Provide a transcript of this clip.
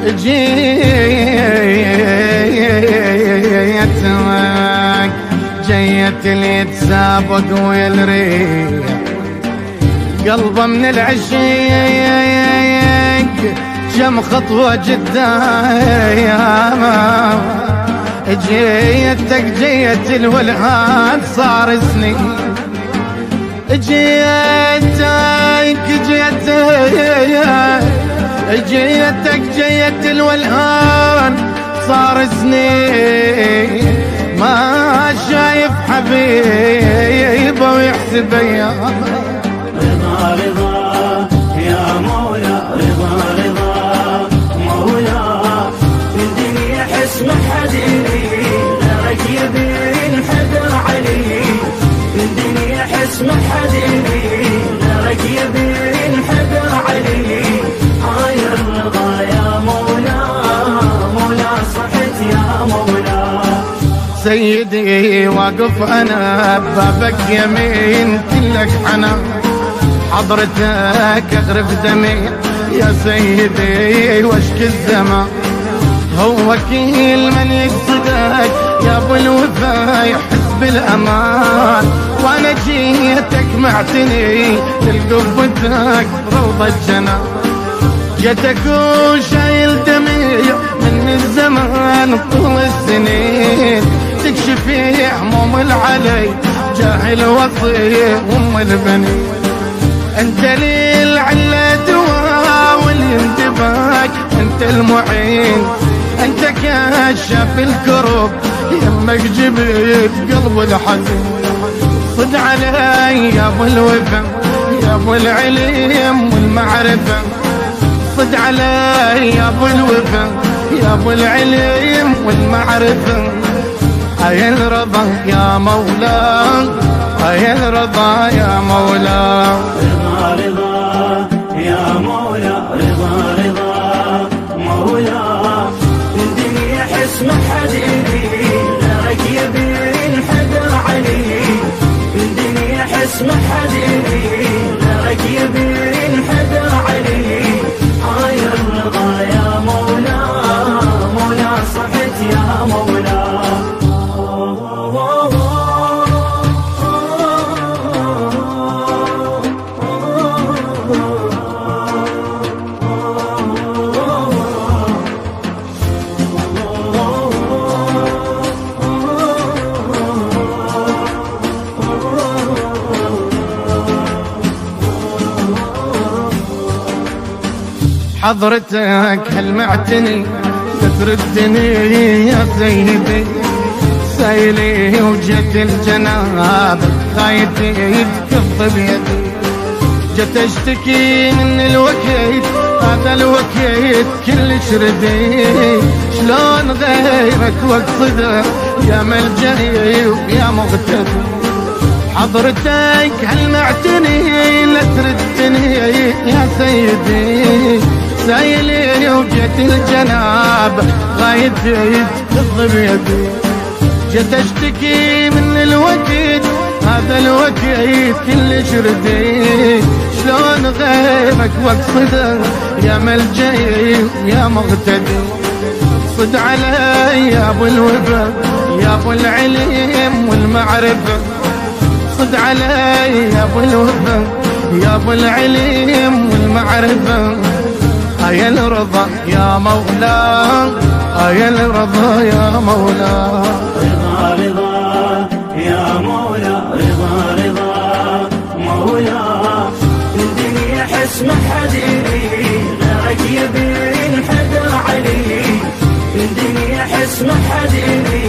جيت اللي يتسابق ويلريح قلبه من العشيق كم خطوة قدام. جيت الولهان صار سنين جيت الولهان صار سنين ما شايف حبيبه ويحسب ايام. رضا رضا يا مولا رضا رضا مولا من دنيا حس ما حد غيرك يبين حدر علي من دنيا حس ما حد غيرك يبين حدر علي. هاي الرضا يا مولا مولا صحت يا مولا. سيدي واقف انا ببابك يمين كلك حنا حضرتك اغرف دمي يا سيدي واشك الزمان. هو كل من يقصدك يا ابو الوفا يحس بالامان. وانا جيتك معتني لقبتك روضة الجنان. جيتك وشايل دمي من الزمان طول السنين تكشفي هموم العلي جاهل وصي ام البنين. انت لي العلة دواء والانتباك انت المعين انت كشاف الكروب يمك جبت قلب الحزين. صد علي يا ابو الوفا يا ابو العلم والمعرفة. صد علي يا ابو الوفا يا ابو العلم والمعرفة. هيا الرضا يا مولا هيا الرضا يا مولا. رضا رضا يا مولا رضا رضا مولا من دنيا حس ما حد غيرك يبين حدر علي من دنيا حس ما حد غيرك يبين حدر علي. هاي الرضا يا مولا مولا صحت يا مولا. حضرتك هل معتني تردني يا سيدي سايلي وجت الجناب خايتي تكف بيدي. جت اشتكي من الوكيد هذا الوكيد كلش رديد. شلون غيرك واقصده يا ملجئي ويا مغتدي. حضرتك هل معتني لا تردني يا سيدي سايلي وجت الجناب غايتي تكف بيدي. جت اشتكي من الوكيد هذا الوكيد كلش رديد. شلون غيرك واقصده يا ملجئي ويا مغتدي. صد علي يا ابو الوفا يا ابو العلم والمعرفة. صد علي يا ابو الوفا يا ابو العلم والمعرفة. هيا الرضا يا مولا هيا الرضا يا مولا. رضا رضا يا مولا رضا رضا مولا من دنيا حس ما حد غيرك يبين حدر علي من دنيا حس ما حد